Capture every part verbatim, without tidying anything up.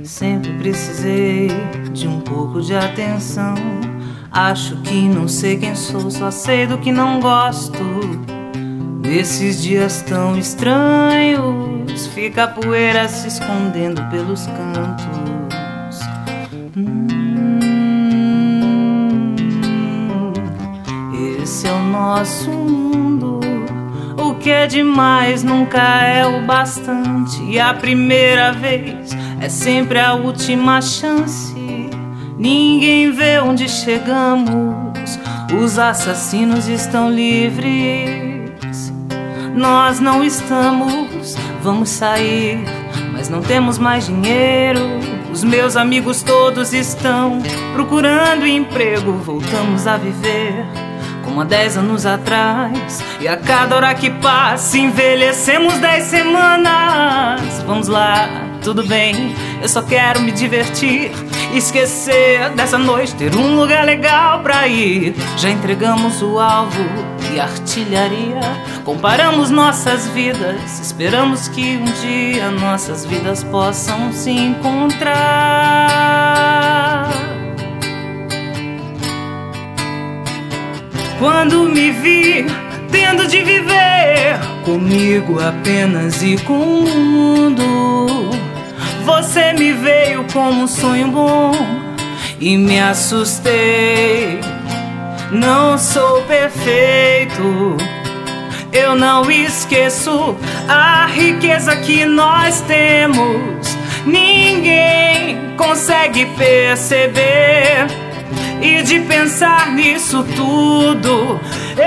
sempre precisei de um pouco de atenção. Acho que não sei quem sou, só sei do que não gosto. Nesses dias tão estranhos, fica a poeira se escondendo pelos cantos. hum, Esse é o nosso mundo. O que é demais nunca é o bastante, e a primeira vez é sempre a última chance. Ninguém vê onde chegamos, os assassinos estão livres. Nós não estamos, vamos sair, mas não temos mais dinheiro. Os meus amigos todos estão procurando emprego. Voltamos a viver como há dez anos atrás, e a cada hora que passa envelhecemos dez semanas. Vamos lá, tudo bem, eu só quero me divertir, esquecer dessa noite, ter um lugar legal pra ir. Já entregamos o alvo e a artilharia, comparamos nossas vidas, esperamos que um dia nossas vidas possam se encontrar. Quando me vi tendo de viver comigo apenas e com o mundo, você me veio como um sonho bom e me assustei. Não sou perfeito, eu não esqueço a riqueza que nós temos. Ninguém consegue perceber, e de pensar nisso tudo,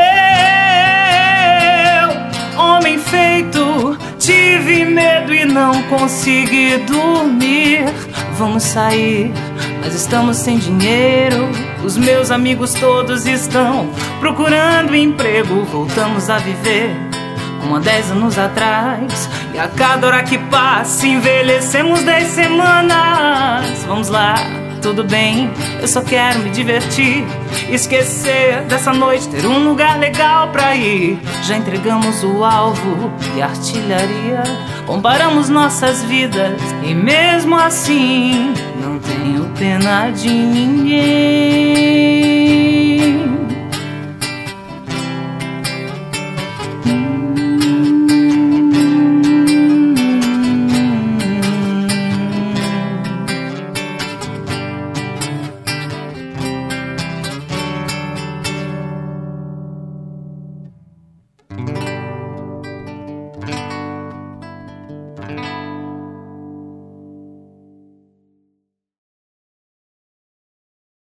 eu, homem feito, tive medo e não consegui dormir. Vamos sair, mas estamos sem dinheiro. Os meus amigos todos estão procurando emprego. Voltamos a viver como há dez anos atrás, e a cada hora que passa envelhecemos dez semanas. Vamos lá, tudo bem, eu só quero me divertir, esquecer dessa noite, ter um lugar legal pra ir. Já entregamos o alvo e a artilharia, comparamos nossas vidas e mesmo assim não tenho pena de ninguém.